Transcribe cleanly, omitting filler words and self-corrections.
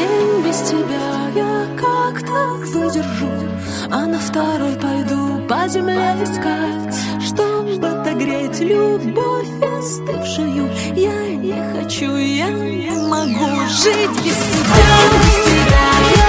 день без тебя я как-то выдержу, а на второй пойду по земле искать, чтобы отогреть любовь остывшую. Я не хочу, я не могу жить без тебя. Без тебя